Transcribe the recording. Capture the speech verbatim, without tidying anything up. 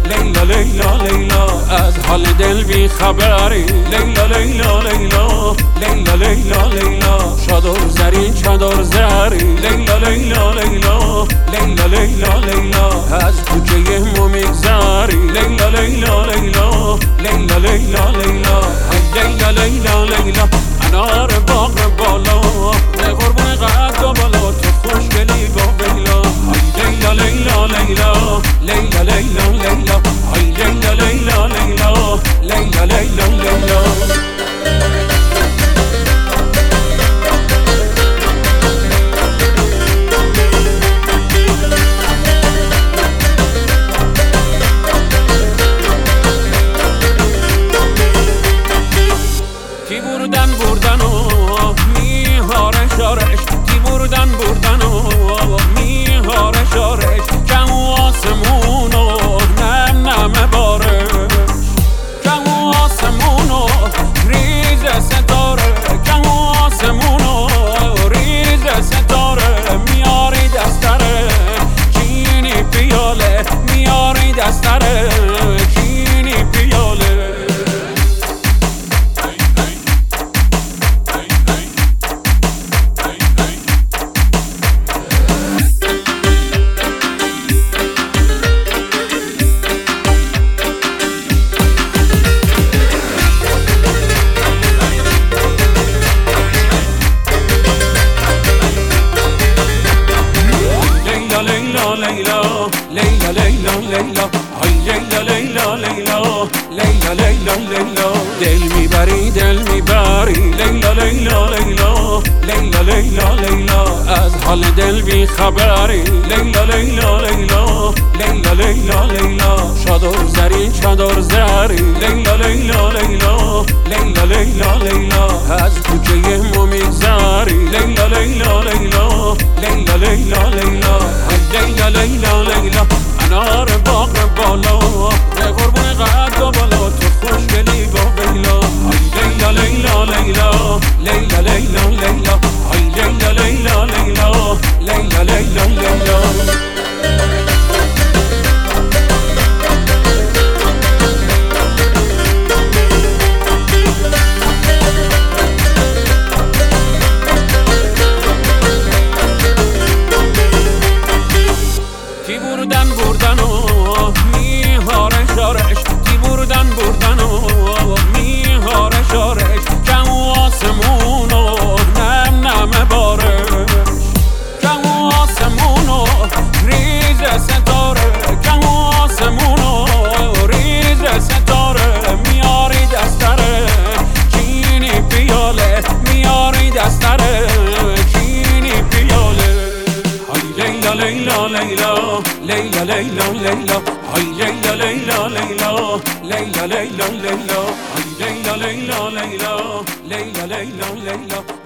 لیلا لیلا لیلا از حال دل بی خبری لیلا لیلا لیلا لیلا لیلا لیلا چادر زرین چادر زری لیلا لیلا لیلا لیلا لیلا لیلا از کوچه ما میگذری لیلا لیلا لیلا لیلا لیلا لیلا لیلا لیلا لیلا انار باغ بالا به قربون قد و بالا تو خوشگلی با بیلا لیلا لیلا لیلا لیلا لیلا لیلا لیلا لیلا لیلا لیلا لیلا لیلا کی بردن بردن و میهاره شارش کی بردن بردن و میهاره شارش کم و آسمون و نم نم بارش کم و آسمون و ریز ستاره کم و آسمون و ریز ستاره میاری دستره چینی پیاله میاری دستره چینی پیاله لیلا لیلا لیلا لیلا های لیلا لیلا لیلا لیلا لیلا لیلا دل میبری دل میبری لیلا لیلا لیلا لیلا لیلا لیلا از حال دل بی خبری لیلا لیلا لیلا لیلا لیلا لیلا چادر زرین چادر زری لیلا لیلا لیلا لیلا لیلا لیلا از کوچه ما میگذری لیلا لیلا لیلا لیلا لیلا لیلا لیلا لیلا لیلا انار باغ بالا به قربون قد و بالا تو خوشگلی با بیلا لیلا لیلا لیلا لیلا لیلا لیلا لیلا لیلا لیلا لیلا لیلا لیلا کی بردن بردن و میهاره شارش کی بردن بردن و میهاره شارش کم و آسمون و نم نم بارش کم و آسمون و ریز ستاره کم و آسمون و ریز ستاره میاری دستره چینی پیاله میاری دستره چینی پیاله لیلا لیلا لیلا لیلا لیلا لیلا های لیلا لیلا لیلا لیلا لیلا لیلا های لیلا لیلا لیلا لیلا لیلا لیلا